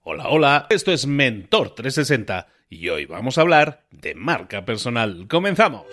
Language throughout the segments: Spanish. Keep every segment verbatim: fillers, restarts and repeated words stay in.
Hola, hola, esto es Mentor trescientos sesenta y hoy vamos a hablar de marca personal. ¡Comenzamos!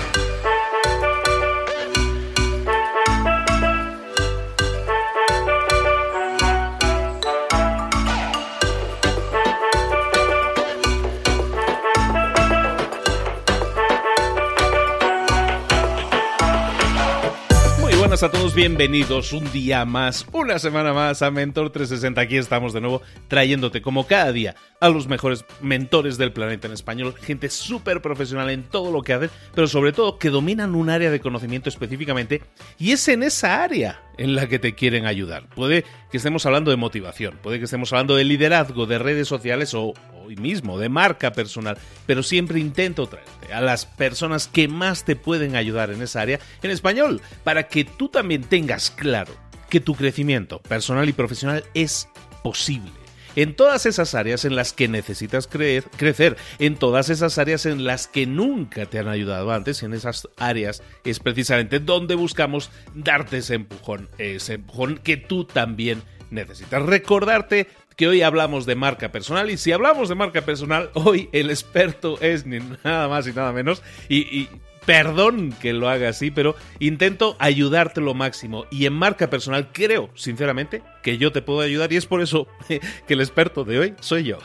Buenas a todos, bienvenidos un día más, una semana más a Mentor trescientos sesenta. Aquí estamos de nuevo trayéndote como cada día a los mejores mentores del planeta en español, gente súper profesional en todo lo que hacen, pero sobre todo que dominan un área de conocimiento específicamente y es en esa área en la que te quieren ayudar. Puede que estemos hablando de motivación, puede que estemos hablando de liderazgo, de redes sociales o hoy mismo de marca personal, pero siempre intento traerte a las personas que más te pueden ayudar en esa área en español, para que tú también tengas claro que tu crecimiento personal y profesional es posible. En todas esas áreas en las que necesitas creer, crecer, en todas esas áreas en las que nunca te han ayudado antes, en esas áreas es precisamente donde buscamos darte ese empujón, ese empujón que tú también necesitas. Recordarte que hoy hablamos de marca personal y si hablamos de marca personal, hoy el experto es ni nada más y nada menos y... y Perdón que lo haga así, pero intento ayudarte lo máximo. Y en marca personal creo, sinceramente, que yo te puedo ayudar y es por eso que el experto de hoy soy yo.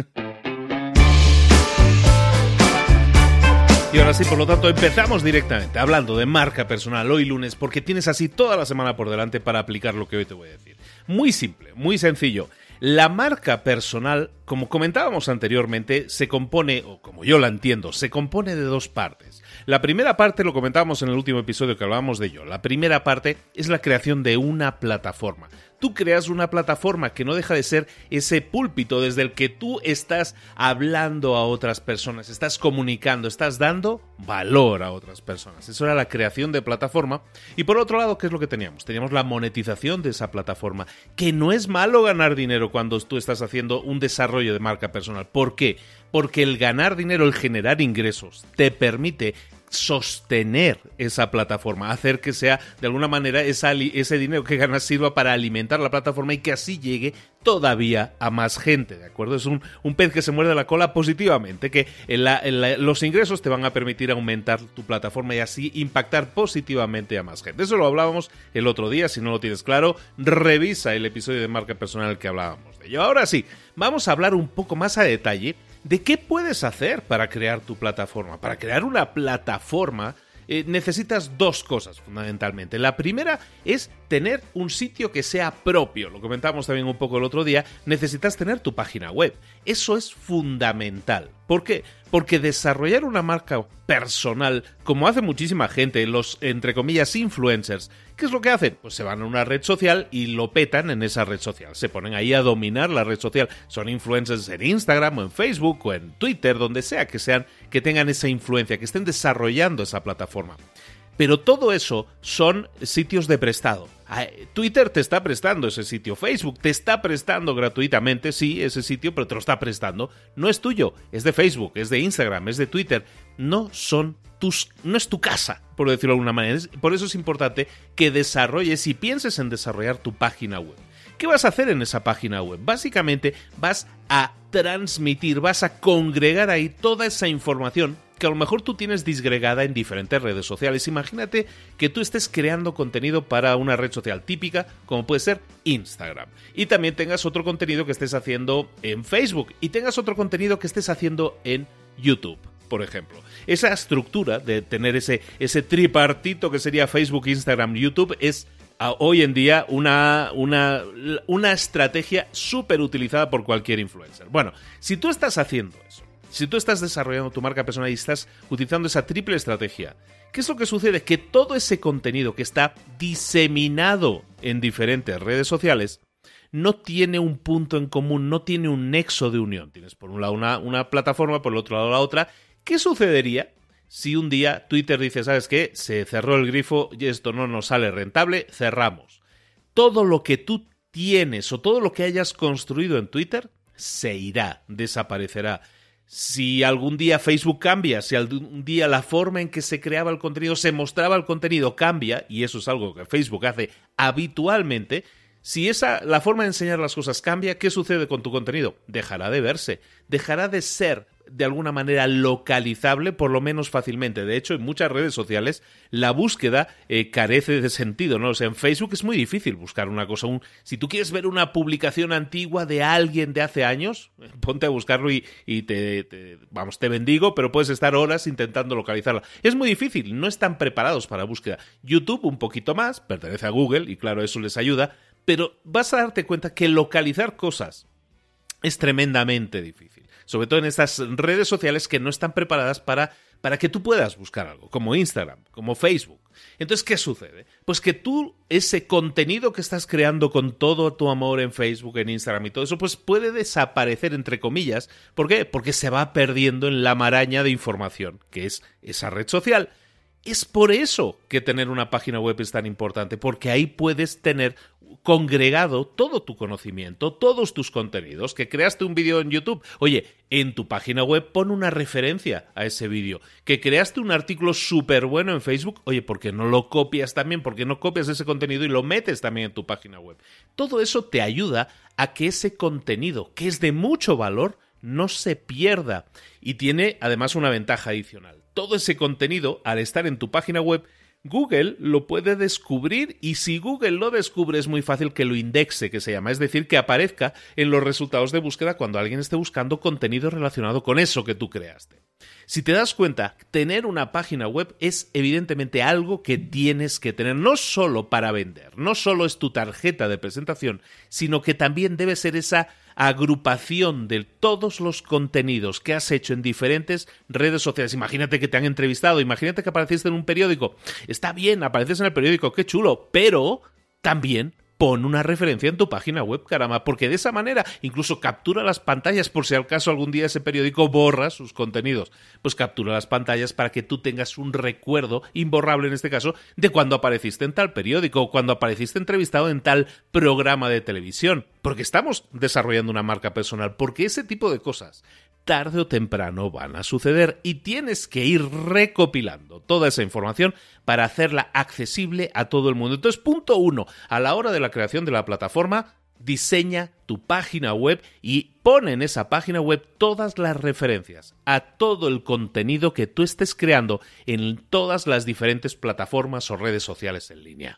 Y ahora sí, por lo tanto, empezamos directamente hablando de marca personal hoy lunes, porque tienes así toda la semana por delante para aplicar lo que hoy te voy a decir. Muy simple, muy sencillo. La marca personal, como comentábamos anteriormente, se compone, o como yo la entiendo, se compone de dos partes. La primera parte, lo comentábamos en el último episodio que hablábamos de ello, la primera parte es la creación de una plataforma. Tú creas una plataforma que no deja de ser ese púlpito desde el que tú estás hablando a otras personas, estás comunicando, estás dando valor a otras personas. Eso era la creación de plataforma. Y por otro lado, ¿qué es lo que teníamos? Teníamos la monetización de esa plataforma, que no es malo ganar dinero cuando tú estás haciendo un desarrollo de marca personal. ¿Por qué? Porque el ganar dinero, el generar ingresos, te permite sostener esa plataforma, hacer que sea de alguna manera esa, ese dinero que ganas sirva para alimentar la plataforma y que así llegue todavía a más gente, ¿de acuerdo? Es un, un pez que se muerde la cola positivamente, que en la, en la, los ingresos te van a permitir aumentar tu plataforma y así impactar positivamente a más gente. Eso lo hablábamos el otro día, si no lo tienes claro, revisa el episodio de marca personal que hablábamos de ello. Ahora sí, vamos a hablar un poco más a detalle de qué puedes hacer para crear tu plataforma. Para crear una plataforma eh, necesitas dos cosas fundamentalmente. La primera es tener un sitio que sea propio. Lo comentamos también un poco el otro día. Necesitas tener tu página web. Eso es fundamental. ¿Por qué? Porque desarrollar una marca personal, como hace muchísima gente, los, entre comillas, influencers, ¿qué es lo que hacen? Pues se van a una red social y lo petan en esa red social. Se ponen ahí a dominar la red social. Son influencers en Instagram o en Facebook o en Twitter, donde sea que sean, que tengan esa influencia, que estén desarrollando esa plataforma. Pero todo eso son sitios de prestado. Twitter te está prestando ese sitio, Facebook te está prestando gratuitamente, sí, ese sitio, pero te lo está prestando. No es tuyo, es de Facebook, es de Instagram, es de Twitter. No son tus, no es tu casa, por decirlo de alguna manera. Por eso es importante que desarrolles y pienses en desarrollar tu página web. ¿Qué vas a hacer en esa página web? Básicamente vas a transmitir, vas a congregar ahí toda esa información que a lo mejor tú tienes disgregada en diferentes redes sociales. Imagínate que tú estés creando contenido para una red social típica, como puede ser Instagram, y también tengas otro contenido que estés haciendo en Facebook, y tengas otro contenido que estés haciendo en YouTube, por ejemplo. Esa estructura de tener ese, ese tripartito que sería Facebook, Instagram, YouTube es hoy en día una, una, una estrategia súper utilizada por cualquier influencer. Bueno, si tú estás haciendo eso, si tú estás desarrollando tu marca personal y estás utilizando esa triple estrategia, ¿qué es lo que sucede? Que todo ese contenido que está diseminado en diferentes redes sociales no tiene un punto en común, no tiene un nexo de unión. Tienes por un lado una, una plataforma, por el otro lado la otra. ¿Qué sucedería si un día Twitter dice, ¿sabes qué? Se cerró el grifo y esto no nos sale rentable, cerramos. Todo lo que tú tienes o todo lo que hayas construido en Twitter se irá, desaparecerá. Si algún día Facebook cambia, si algún día la forma en que se creaba el contenido, se mostraba el contenido cambia, y eso es algo que Facebook hace habitualmente, Si esa, la forma de enseñar las cosas cambia, ¿qué sucede con tu contenido? Dejará de verse, dejará de ser de alguna manera localizable, por lo menos fácilmente. De hecho, en muchas redes sociales la búsqueda eh, carece de sentido, ¿no? O sea, en Facebook es muy difícil buscar una cosa. Un, si tú quieres ver una publicación antigua de alguien de hace años, ponte a buscarlo y, y te, te, vamos, te bendigo, pero puedes estar horas intentando localizarla. Es muy difícil, no están preparados para la búsqueda. YouTube un poquito más, pertenece a Google y claro, eso les ayuda, pero vas a darte cuenta que localizar cosas es tremendamente difícil. Sobre todo en estas redes sociales que no están preparadas para, para que tú puedas buscar algo, como Instagram, como Facebook. Entonces, ¿qué sucede? Pues que tú, ese contenido que estás creando con todo tu amor en Facebook, en Instagram y todo eso, pues puede desaparecer, entre comillas. ¿Por qué? Porque se va perdiendo en la maraña de información, que es esa red social. Es por eso que tener una página web es tan importante, porque ahí puedes tener congregado todo tu conocimiento, todos tus contenidos. Que creaste un vídeo en YouTube, oye, en tu página web pon una referencia a ese vídeo. Que creaste un artículo súper bueno en Facebook, oye, ¿por qué no lo copias también? ¿Por qué no copias ese contenido y lo metes también en tu página web? Todo eso te ayuda a que ese contenido, que es de mucho valor, no se pierda. Y tiene además una ventaja adicional. Todo ese contenido, al estar en tu página web, Google lo puede descubrir y si Google lo descubre es muy fácil que lo indexe, que se llama, es decir, que aparezca en los resultados de búsqueda cuando alguien esté buscando contenido relacionado con eso que tú creaste. Si te das cuenta, tener una página web es evidentemente algo que tienes que tener, no solo para vender, no solo es tu tarjeta de presentación, sino que también debe ser esa agrupación de todos los contenidos que has hecho en diferentes redes sociales. Imagínate que te han entrevistado, imagínate que apareciste en un periódico. Está bien, apareces en el periódico, qué chulo, pero también pon una referencia en tu página web, caramba, porque de esa manera incluso captura las pantallas por si al caso algún día ese periódico borra sus contenidos. Pues captura las pantallas para que tú tengas un recuerdo, imborrable en este caso, de cuando apareciste en tal periódico o cuando apareciste entrevistado en tal programa de televisión. Porque estamos desarrollando una marca personal, porque ese tipo de cosas tarde o temprano van a suceder y tienes que ir recopilando toda esa información para hacerla accesible a todo el mundo. Entonces, punto uno, a la hora de la creación de la plataforma, diseña tu página web y pon en esa página web todas las referencias a todo el contenido que tú estés creando en todas las diferentes plataformas o redes sociales en línea.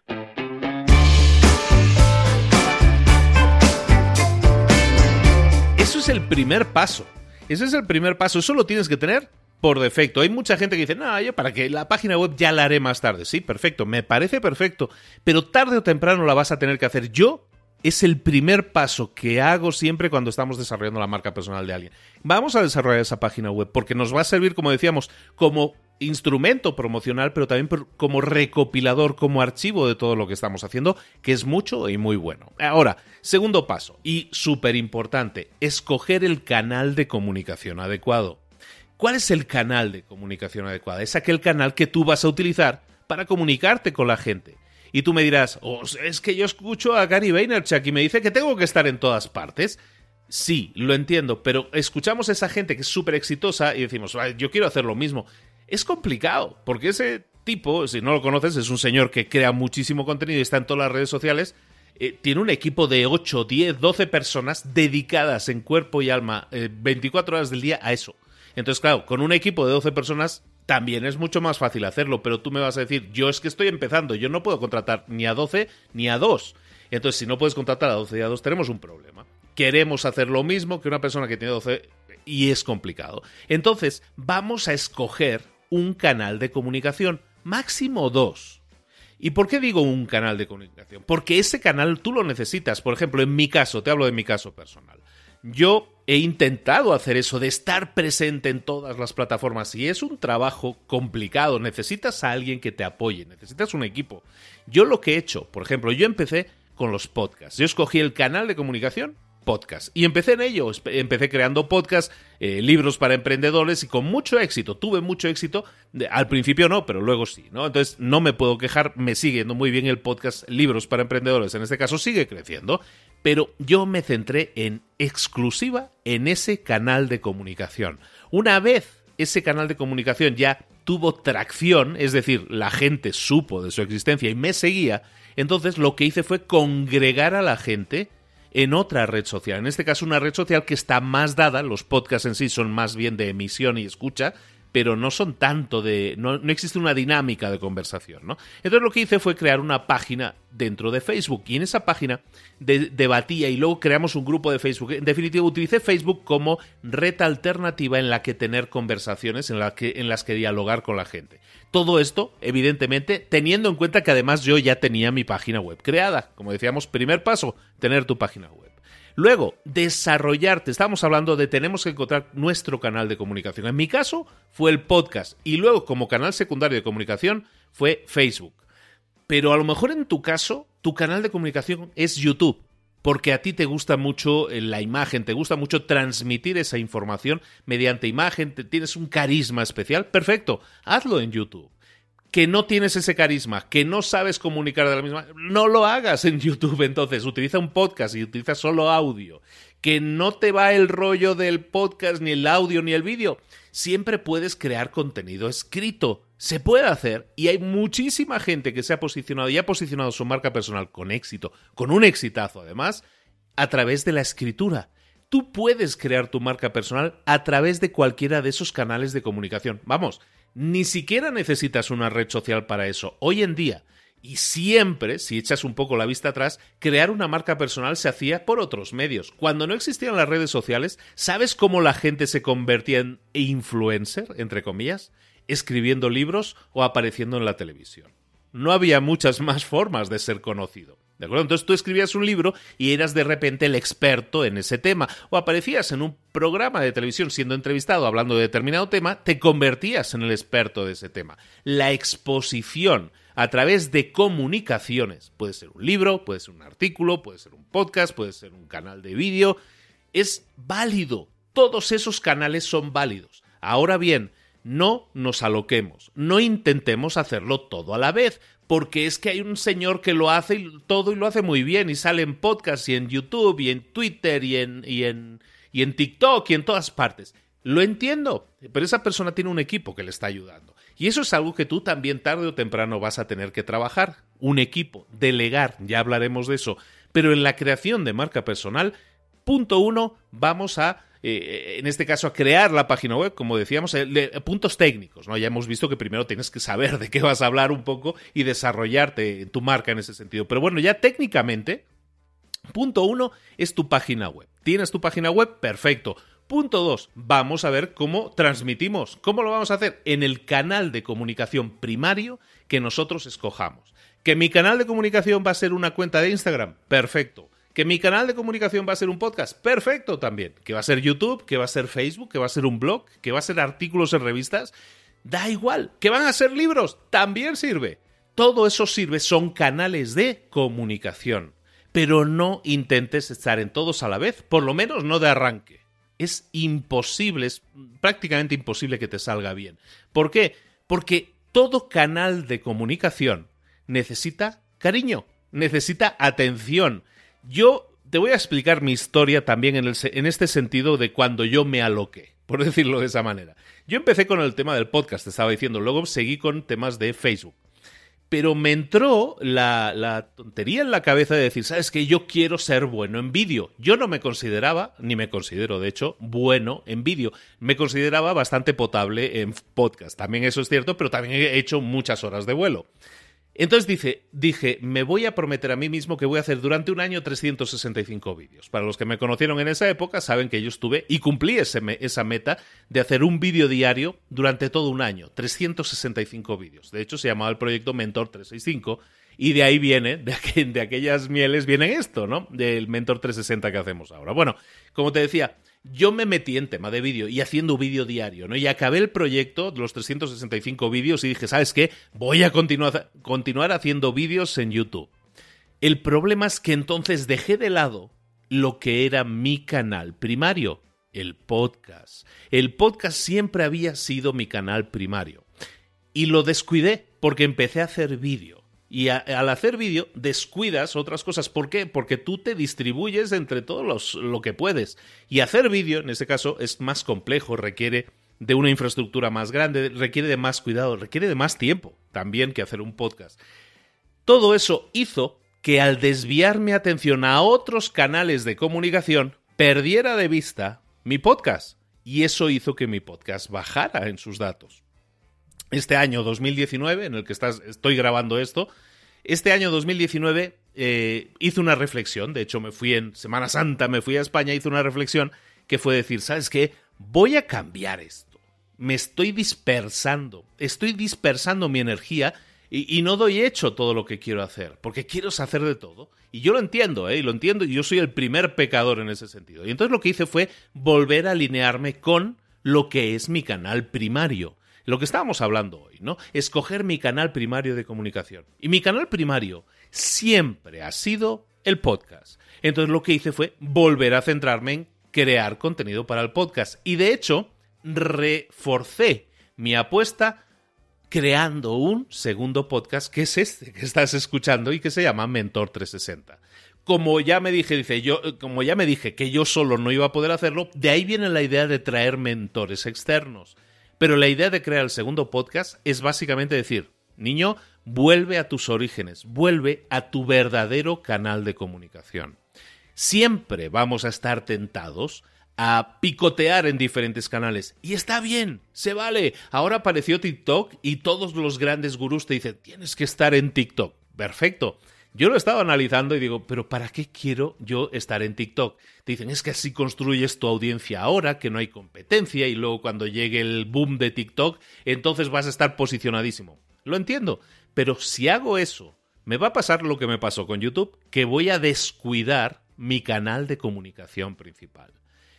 Eso es el primer paso. Ese es el primer paso, eso lo tienes que tener por defecto. Hay mucha gente que dice, no, yo para que la página web ya la haré más tarde. Sí, perfecto, me parece perfecto, pero tarde o temprano la vas a tener que hacer. Yo, es el primer paso que hago siempre cuando estamos desarrollando la marca personal de alguien. Vamos a desarrollar esa página web porque nos va a servir, como decíamos, como instrumento promocional, pero también como recopilador, como archivo de todo lo que estamos haciendo, que es mucho y muy bueno. Ahora, segundo paso, y súper importante, escoger el canal de comunicación adecuado. ¿Cuál es el canal de comunicación adecuado? Es aquel canal que tú vas a utilizar para comunicarte con la gente. Y tú me dirás, oh, es que yo escucho a Gary Vaynerchuk y me dice que tengo que estar en todas partes. Sí, lo entiendo, pero escuchamos a esa gente que es súper exitosa y decimos, yo quiero hacer lo mismo. Es complicado, porque ese tipo, si no lo conoces, es un señor que crea muchísimo contenido y está en todas las redes sociales. Eh, tiene un equipo de ocho, diez, doce personas dedicadas en cuerpo y alma eh, veinticuatro horas del día a eso. Entonces, claro, con un equipo de doce personas también es mucho más fácil hacerlo, pero tú me vas a decir, yo es que estoy empezando, yo no puedo contratar ni a doce ni a dos. Entonces, si no puedes contratar a doce y a dos, tenemos un problema. Queremos hacer lo mismo que una persona que tiene doce y es complicado. Entonces, vamos a escoger un canal de comunicación, máximo dos. ¿Y por qué digo un canal de comunicación? Porque ese canal tú lo necesitas. Por ejemplo, en mi caso, te hablo de mi caso personal. Yo he intentado hacer eso de estar presente en todas las plataformas y es un trabajo complicado. Necesitas a alguien que te apoye, necesitas un equipo. Yo lo que he hecho, por ejemplo, yo empecé con los podcasts. Yo escogí el canal de comunicación podcast y empecé en ello. Empecé creando podcasts, eh, libros para emprendedores y con mucho éxito. Tuve mucho éxito. Al principio no, pero luego sí, ¿no? Entonces no me puedo quejar. Me sigue yendo muy bien el podcast Libros para Emprendedores. En este caso sigue creciendo. Pero yo me centré en exclusiva en ese canal de comunicación. Una vez ese canal de comunicación ya tuvo tracción, es decir, la gente supo de su existencia y me seguía, entonces lo que hice fue congregar a la gente en otra red social. En este caso, una red social que está más dada, los podcasts en sí son más bien de emisión y escucha, pero no son tanto de... No, no existe una dinámica de conversación, ¿no? Entonces lo que hice fue crear una página dentro de Facebook y en esa página de, debatía y luego creamos un grupo de Facebook. En definitiva, utilicé Facebook como red alternativa en la que tener conversaciones, en, la que, en las que dialogar con la gente. Todo esto, evidentemente, teniendo en cuenta que además yo ya tenía mi página web creada. Como decíamos, primer paso, tener tu página web. Luego, desarrollarte. Estábamos hablando de tenemos que encontrar nuestro canal de comunicación. En mi caso, fue el podcast. Y luego, como canal secundario de comunicación, fue Facebook. Pero a lo mejor en tu caso, tu canal de comunicación es YouTube. Porque a ti te gusta mucho la imagen, te gusta mucho transmitir esa información mediante imagen, te, tienes un carisma especial. Perfecto, hazlo en YouTube. Que no tienes ese carisma, que no sabes comunicar de la misma manera, no lo hagas en YouTube entonces, utiliza un podcast y utiliza solo audio, que no te va el rollo del podcast, ni el audio, ni el vídeo, siempre puedes crear contenido escrito, se puede hacer y hay muchísima gente que se ha posicionado y ha posicionado su marca personal con éxito, con un exitazo además, a través de la escritura. Tú puedes crear tu marca personal a través de cualquiera de esos canales de comunicación, vamos. Ni siquiera necesitas una red social para eso. Hoy en día, y siempre, si echas un poco la vista atrás, crear una marca personal se hacía por otros medios. Cuando no existían las redes sociales, ¿sabes cómo la gente se convertía en influencer, entre comillas? Escribiendo libros o apareciendo en la televisión. No había muchas más formas de ser conocido. ¿De acuerdo? Entonces tú escribías un libro y eras de repente el experto en ese tema. O aparecías en un programa de televisión siendo entrevistado hablando de determinado tema, te convertías en el experto de ese tema. La exposición a través de comunicaciones, puede ser un libro, puede ser un artículo, puede ser un podcast, puede ser un canal de vídeo, es válido. Todos esos canales son válidos. Ahora bien, no nos aloquemos, no intentemos hacerlo todo a la vez, porque es que hay un señor que lo hace y todo y lo hace muy bien y sale en podcast y en YouTube y en Twitter y en, y en, y en TikTok y en todas partes. Lo entiendo, pero esa persona tiene un equipo que le está ayudando. Y eso es algo que tú también tarde o temprano vas a tener que trabajar. Un equipo, delegar, ya hablaremos de eso. Pero en la creación de marca personal, punto uno, vamos a... Eh, en este caso a crear la página web, como decíamos, eh, de, puntos técnicos, ¿no? Ya hemos visto que primero tienes que saber de qué vas a hablar un poco y desarrollarte en tu marca en ese sentido. Pero bueno, ya técnicamente, punto uno es tu página web. ¿Tienes tu página web? Perfecto. Punto dos, vamos a ver cómo transmitimos. ¿Cómo lo vamos a hacer? En el canal de comunicación primario que nosotros escojamos. ¿Que mi canal de comunicación va a ser una cuenta de Instagram? Perfecto. ¿Que mi canal de comunicación va a ser un podcast? Perfecto también. ¿Que va a ser YouTube? ¿Que va a ser Facebook? ¿Que va a ser un blog? ¿Que va a ser artículos en revistas? Da igual. ¿Que van a ser libros? También sirve. Todo eso sirve, son canales de comunicación. Pero no intentes estar en todos a la vez, por lo menos no de arranque. Es imposible, es prácticamente imposible que te salga bien. ¿Por qué? Porque todo canal de comunicación necesita cariño, necesita atención. Yo te voy a explicar mi historia también en, el, en este sentido de cuando yo me aloqué, por decirlo de esa manera. Yo empecé con el tema del podcast, te estaba diciendo, luego seguí con temas de Facebook. Pero me entró la, la tontería en la cabeza de decir, ¿sabes qué? Yo quiero ser bueno en vídeo. Yo no me consideraba, ni me considero de hecho, bueno en vídeo. Me consideraba bastante potable en podcast. También eso es cierto, pero también he hecho muchas horas de vuelo. Entonces dije, dije, me voy a prometer a mí mismo que voy a hacer durante un año trescientos sesenta y cinco vídeos. Para los que me conocieron en esa época saben que yo estuve y cumplí ese, esa meta de hacer un vídeo diario durante todo un año, trescientos sesenta y cinco vídeos. De hecho se llamaba el proyecto Mentor trescientos sesenta y cinco y de ahí viene, de, aqu de aquellas mieles viene esto, ¿no? Del Mentor trescientos sesenta que hacemos ahora. Bueno, como te decía, yo me metí en tema de vídeo y haciendo vídeo diario, ¿no? Y acabé el proyecto, los trescientos sesenta y cinco vídeos y dije, ¿sabes qué? Voy a continuar, continuar haciendo vídeos en YouTube. El problema es que entonces dejé de lado lo que era mi canal primario, el podcast. El podcast siempre había sido mi canal primario. Y lo descuidé porque empecé a hacer vídeo. Y a, al hacer vídeo descuidas otras cosas. ¿Por qué? Porque tú te distribuyes entre todos los, lo que puedes. Y hacer vídeo, en este caso, es más complejo, requiere de una infraestructura más grande, requiere de más cuidado, requiere de más tiempo también que hacer un podcast. Todo eso hizo que al desviar mi atención a otros canales de comunicación, perdiera de vista mi podcast. Y eso hizo que mi podcast bajara en sus datos. Este año dos mil diecinueve, en el que estás, estoy grabando esto, este año dos mil diecinueve eh, hice una reflexión. De hecho, me fui en Semana Santa, me fui a España, hice una reflexión que fue decir, ¿sabes qué? Voy a cambiar esto. Me estoy dispersando. Estoy dispersando mi energía y, y no doy hecho todo lo que quiero hacer, porque quiero hacer de todo. Y yo lo entiendo, ¿eh? Y lo entiendo, y yo soy el primer pecador en ese sentido. Y entonces lo que hice fue volver a alinearme con lo que es mi canal primario. Lo que estábamos hablando hoy, ¿no? Escoger mi canal primario de comunicación. Y mi canal primario siempre ha sido el podcast. Entonces lo que hice fue volver a centrarme en crear contenido para el podcast. Y de hecho, reforcé mi apuesta creando un segundo podcast, que es este que estás escuchando y que se llama Mentor trescientos sesenta. Como ya me dije, dice yo, como ya me dije que yo solo no iba a poder hacerlo, de ahí viene la idea de traer mentores externos. Pero la idea de crear el segundo podcast es básicamente decir, niño, vuelve a tus orígenes, vuelve a tu verdadero canal de comunicación. Siempre vamos a estar tentados a picotear en diferentes canales. Y está bien, se vale. Ahora apareció TikTok y todos los grandes gurús te dicen, tienes que estar en TikTok. Perfecto. Yo lo he estado analizando y digo, ¿pero para qué quiero yo estar en TikTok? Te dicen, es que así construyes tu audiencia ahora, que no hay competencia, y luego cuando llegue el boom de TikTok, entonces vas a estar posicionadísimo. Lo entiendo, pero si hago eso, me va a pasar lo que me pasó con YouTube, que voy a descuidar mi canal de comunicación principal.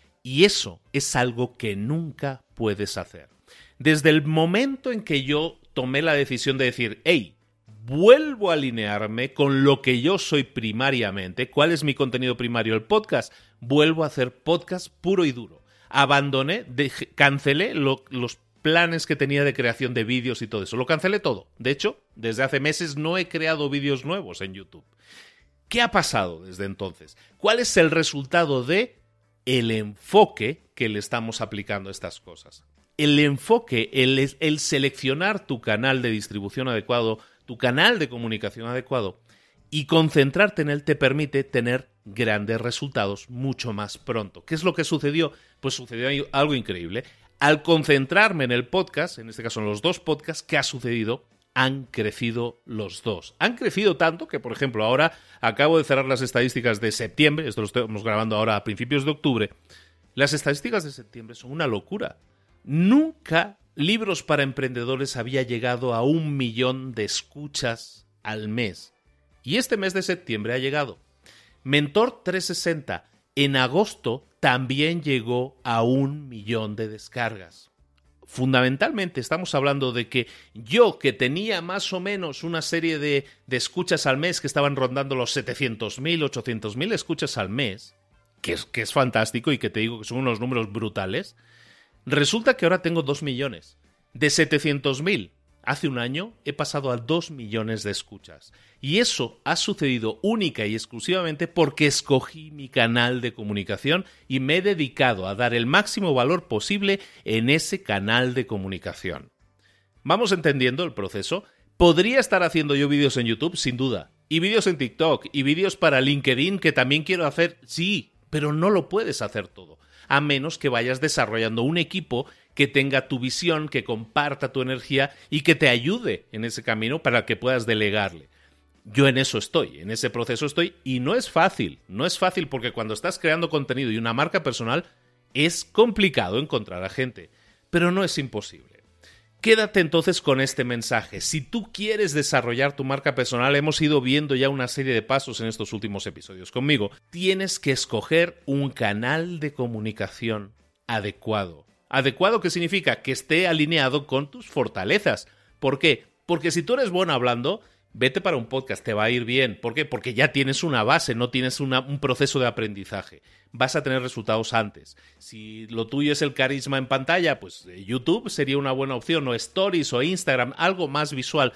Y eso es algo que nunca puedes hacer. Desde el momento en que yo tomé la decisión de decir, hey, vuelvo a alinearme con lo que yo soy primariamente. ¿Cuál es mi contenido primario? El podcast. Vuelvo a hacer podcast puro y duro. Abandoné, dejé, cancelé lo, los planes que tenía de creación de vídeos y todo eso. Lo cancelé todo. De hecho, desde hace meses no he creado vídeos nuevos en YouTube. ¿Qué ha pasado desde entonces? ¿Cuál es el resultado de el enfoque que le estamos aplicando a estas cosas? El enfoque, el, el seleccionar tu canal de distribución adecuado, tu canal de comunicación adecuado y concentrarte en él te permite tener grandes resultados mucho más pronto. ¿Qué es lo que sucedió? Pues sucedió algo increíble. Al concentrarme en el podcast, en este caso en los dos podcasts, ¿qué ha sucedido? Han crecido los dos. Han crecido tanto que, por ejemplo, ahora acabo de cerrar las estadísticas de septiembre, esto lo estamos grabando ahora a principios de octubre. Las estadísticas de septiembre son una locura. Nunca Libros para Emprendedores había llegado a un millón de escuchas al mes. Y este mes de septiembre ha llegado. Mentor trescientos sesenta en agosto también llegó a un millón de descargas. Fundamentalmente estamos hablando de que yo, que tenía más o menos una serie de, de escuchas al mes que estaban rondando los setecientos mil, ochocientos mil escuchas al mes, que es, que es fantástico y que te digo que son unos números brutales, resulta que ahora tengo dos millones. De setecientos mil hace un año he pasado a dos millones de escuchas. Y eso ha sucedido única y exclusivamente porque escogí mi canal de comunicación y me he dedicado a dar el máximo valor posible en ese canal de comunicación. ¿Vamos entendiendo el proceso? Podría estar haciendo yo vídeos en YouTube, sin duda. Y vídeos en TikTok, y vídeos para LinkedIn que también quiero hacer, sí, pero no lo puedes hacer todo. A menos que vayas desarrollando un equipo que tenga tu visión, que comparta tu energía y que te ayude en ese camino para que puedas delegarle. Yo en eso estoy, en ese proceso estoy y no es fácil, no es fácil porque cuando estás creando contenido y una marca personal es complicado encontrar a gente, pero no es imposible. Quédate entonces con este mensaje. Si tú quieres desarrollar tu marca personal, hemos ido viendo ya una serie de pasos en estos últimos episodios conmigo. Tienes que escoger un canal de comunicación adecuado. ¿Adecuado qué significa? Que esté alineado con tus fortalezas. ¿Por qué? Porque si tú eres bueno hablando, vete para un podcast, te va a ir bien. ¿Por qué? Porque ya tienes una base, no tienes una, un proceso de aprendizaje. Vas a tener resultados antes. Si lo tuyo es el carisma en pantalla, pues YouTube sería una buena opción, o Stories o Instagram, algo más visual.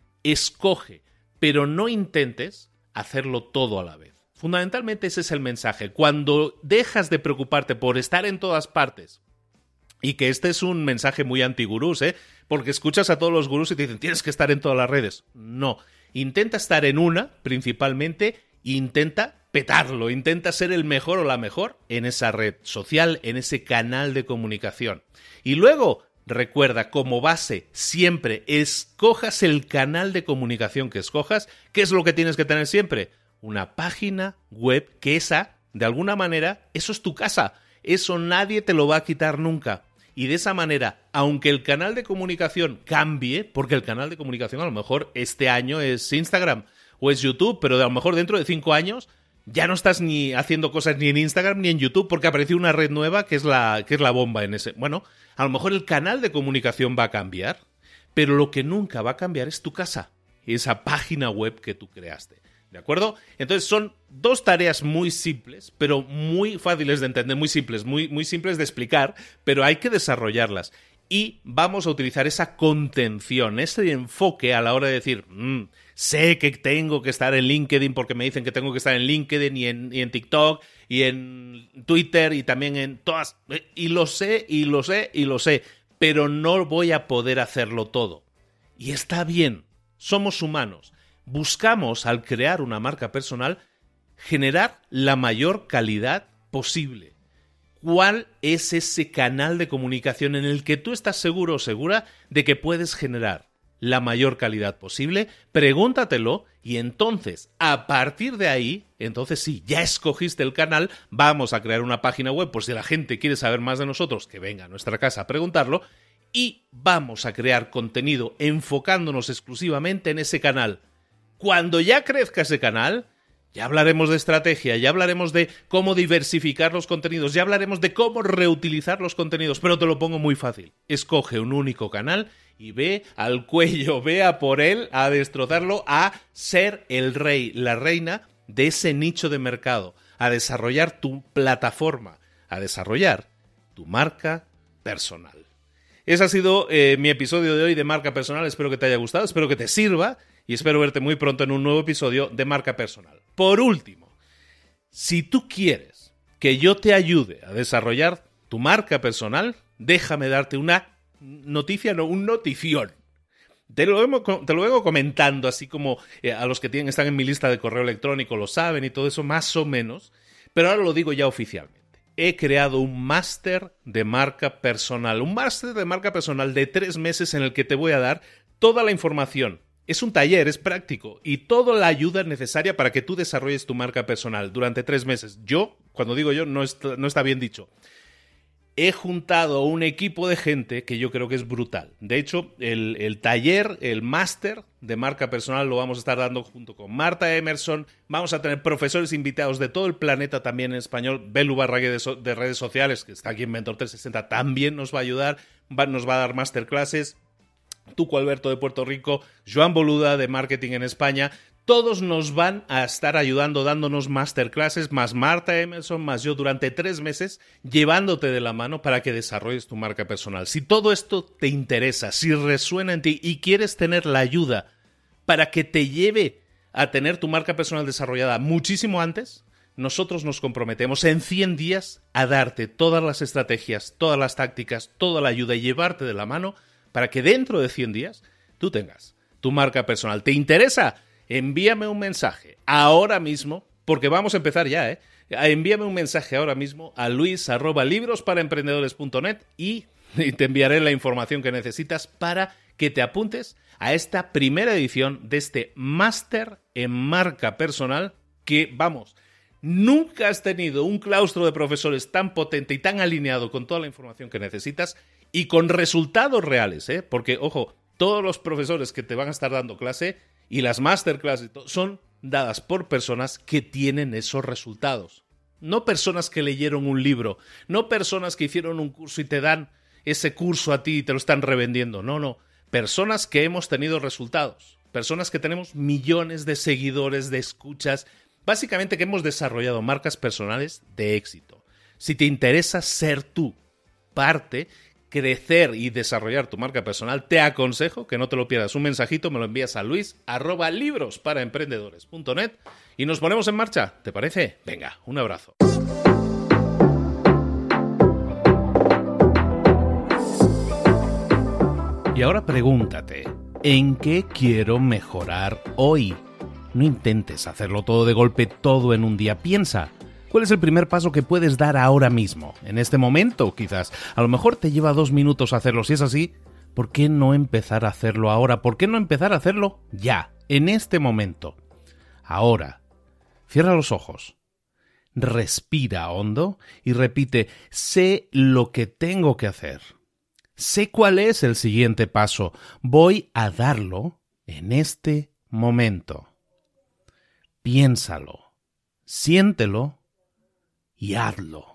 Escoge, pero no intentes hacerlo todo a la vez. Fundamentalmente ese es el mensaje. Cuando dejas de preocuparte por estar en todas partes Y que este es un mensaje muy anti-gurús, ¿eh? Porque escuchas a todos los gurús y te dicen, tienes que estar en todas las redes. No. Intenta estar en una, principalmente, intenta petarlo, intenta ser el mejor o la mejor en esa red social, en ese canal de comunicación. Y luego, recuerda, como base, siempre escojas el canal de comunicación que escojas. ¿Qué es lo que tienes que tener siempre? Una página web que esa, de alguna manera, eso es tu casa. Eso nadie te lo va a quitar nunca. Y de esa manera, aunque el canal de comunicación cambie, porque el canal de comunicación a lo mejor este año es Instagram o es YouTube, pero a lo mejor dentro de cinco años ya no estás ni haciendo cosas ni en Instagram ni en YouTube porque apareció una red nueva que es la, que es la bomba en ese. Bueno, a lo mejor el canal de comunicación va a cambiar, pero lo que nunca va a cambiar es tu casa, esa página web que tú creaste. ¿De acuerdo? Entonces son dos tareas muy simples, pero muy fáciles de entender, muy simples, muy, muy simples de explicar, pero hay que desarrollarlas. Y vamos a utilizar esa contención, ese enfoque a la hora de decir, mmm, sé que tengo que estar en LinkedIn porque me dicen que tengo que estar en LinkedIn y en, y en TikTok y en Twitter y también en todas. Y lo sé, y lo sé, y lo sé, pero no voy a poder hacerlo todo. Y está bien, somos humanos. Buscamos, al crear una marca personal, generar la mayor calidad posible. ¿Cuál es ese canal de comunicación en el que tú estás seguro o segura de que puedes generar la mayor calidad posible? Pregúntatelo y entonces, a partir de ahí, entonces sí, ya escogiste el canal, vamos a crear una página web por si la gente quiere saber más de nosotros, que venga a nuestra casa a preguntarlo, y vamos a crear contenido enfocándonos exclusivamente en ese canal. Cuando ya crezca ese canal, ya hablaremos de estrategia, ya hablaremos de cómo diversificar los contenidos, ya hablaremos de cómo reutilizar los contenidos, pero te lo pongo muy fácil. Escoge un único canal y ve al cuello, ve a por él, a destrozarlo, a ser el rey, la reina de ese nicho de mercado, a desarrollar tu plataforma, a desarrollar tu marca personal. Ese ha sido eh, mi episodio de hoy de Marca Personal. Espero que te haya gustado, espero que te sirva y espero verte muy pronto en un nuevo episodio de Marca Personal. Por último, si tú quieres que yo te ayude a desarrollar tu marca personal, déjame darte una noticia, no, un notición. Te lo, vengo, te lo vengo comentando, así como eh, a los que tienen, están en mi lista de correo electrónico lo saben y todo eso, más o menos, pero ahora lo digo ya oficialmente. He creado un máster de marca personal, un máster de marca personal de tres meses en el que te voy a dar toda la información. Es un taller, es práctico y toda la ayuda necesaria para que tú desarrolles tu marca personal durante tres meses. Yo, cuando digo yo, no está, no está bien dicho. He juntado un equipo de gente que yo creo que es brutal. De hecho, el, el taller, el máster de marca personal lo vamos a estar dando junto con Marta Emerson. Vamos a tener profesores invitados de todo el planeta también en español. Belu Barragué de, so, de redes sociales, que está aquí en Mentor trescientos sesenta, también nos va a ayudar. Va, nos va a dar masterclasses. Tuco Alberto de Puerto Rico, Joan Boluda de Marketing en España. Todos nos van a estar ayudando, dándonos masterclasses, más Marta Emerson, más yo, durante tres meses, llevándote de la mano para que desarrolles tu marca personal. Si todo esto te interesa, si resuena en ti y quieres tener la ayuda para que te lleve a tener tu marca personal desarrollada muchísimo antes, nosotros nos comprometemos en cien días a darte todas las estrategias, todas las tácticas, toda la ayuda y llevarte de la mano para que dentro de cien días tú tengas tu marca personal. ¿Te interesa? Envíame un mensaje ahora mismo, porque vamos a empezar ya, ¿eh? Envíame un mensaje ahora mismo a luis arroba libros para emprendedores punto net y te enviaré la información que necesitas para que te apuntes a esta primera edición de este máster en marca personal que, vamos, nunca has tenido un claustro de profesores tan potente y tan alineado con toda la información que necesitas y con resultados reales, ¿eh? Porque, ojo, todos los profesores que te van a estar dando clase y las masterclasses son dadas por personas que tienen esos resultados. No personas que leyeron un libro, no personas que hicieron un curso y te dan ese curso a ti y te lo están revendiendo. No, no. Personas que hemos tenido resultados. Personas que tenemos millones de seguidores, de escuchas. Básicamente que hemos desarrollado marcas personales de éxito. Si te interesa ser tú parte, crecer y desarrollar tu marca personal, te aconsejo que no te lo pierdas. Un mensajito me lo envías a luis arroba libros para emprendedores punto net y nos ponemos en marcha. ¿Te parece? Venga, un abrazo. Y ahora pregúntate, ¿en qué quiero mejorar hoy? No intentes hacerlo todo de golpe, todo en un día. Piensa, ¿cuál es el primer paso que puedes dar ahora mismo? En este momento, quizás. A lo mejor te lleva dos minutos hacerlo. Si es así, ¿por qué no empezar a hacerlo ahora? ¿Por qué no empezar a hacerlo ya, en este momento? Ahora, cierra los ojos, respira hondo y repite, sé lo que tengo que hacer. Sé cuál es el siguiente paso. Voy a darlo en este momento. Piénsalo, siéntelo y hazlo.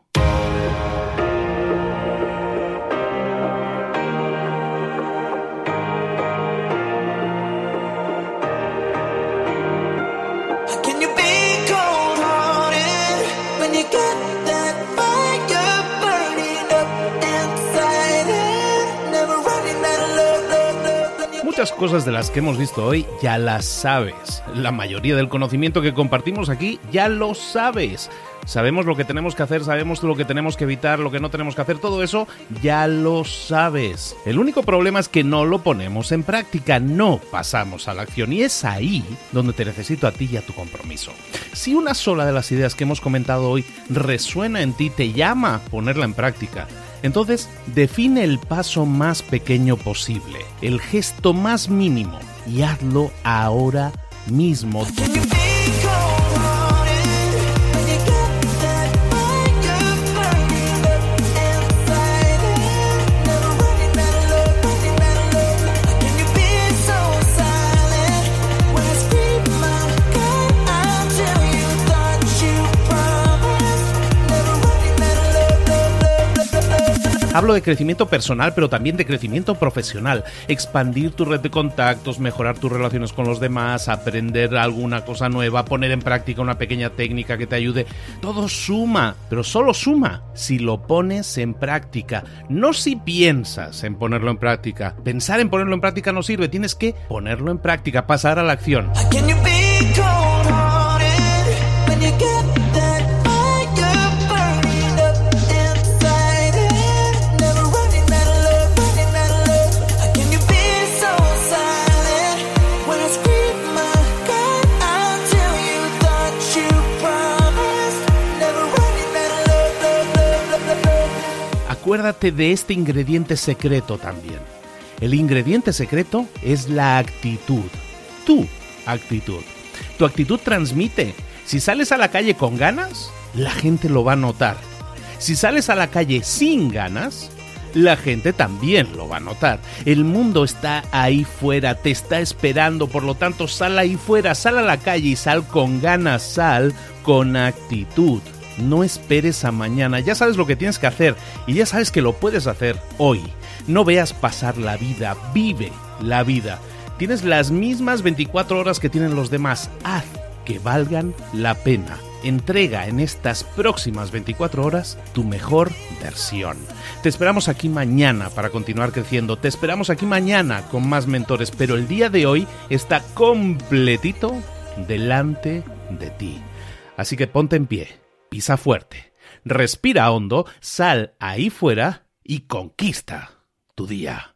Muchas cosas de las que hemos visto hoy ya las sabes. La mayoría del conocimiento que compartimos aquí ya lo sabes. Sabemos lo que tenemos que hacer, sabemos lo que tenemos que evitar, lo que no tenemos que hacer, todo eso ya lo sabes. El único problema es que no lo ponemos en práctica, no pasamos a la acción y es ahí donde te necesito a ti y a tu compromiso. Si una sola de las ideas que hemos comentado hoy resuena en ti, te llama a ponerla en práctica, entonces define el paso más pequeño posible, el gesto más mínimo y hazlo ahora mismo. Hablo de crecimiento personal, pero también de crecimiento profesional. Expandir tu red de contactos, mejorar tus relaciones con los demás, aprender alguna cosa nueva, poner en práctica una pequeña técnica que te ayude. Todo suma, pero solo suma si lo pones en práctica. No si piensas en ponerlo en práctica. Pensar en ponerlo en práctica no sirve. Tienes que ponerlo en práctica, pasar a la acción. Acuérdate de este ingrediente secreto también. El ingrediente secreto es la actitud. Tu actitud. Tu actitud transmite. Si sales a la calle con ganas, la gente lo va a notar. Si sales a la calle sin ganas, la gente también lo va a notar. El mundo está ahí fuera, te está esperando, por lo tanto sal ahí fuera, sal a la calle y sal con ganas, sal con actitud. No esperes a mañana, ya sabes lo que tienes que hacer y ya sabes que lo puedes hacer hoy. No veas pasar la vida, vive la vida. Tienes las mismas veinticuatro horas que tienen los demás, haz que valgan la pena. Entrega en estas próximas veinticuatro horas tu mejor versión. Te esperamos aquí mañana para continuar creciendo, te esperamos aquí mañana con más mentores, pero el día de hoy está completito delante de ti. Así que ponte en pie. Pisa fuerte, respira hondo, sal ahí fuera y conquista tu día.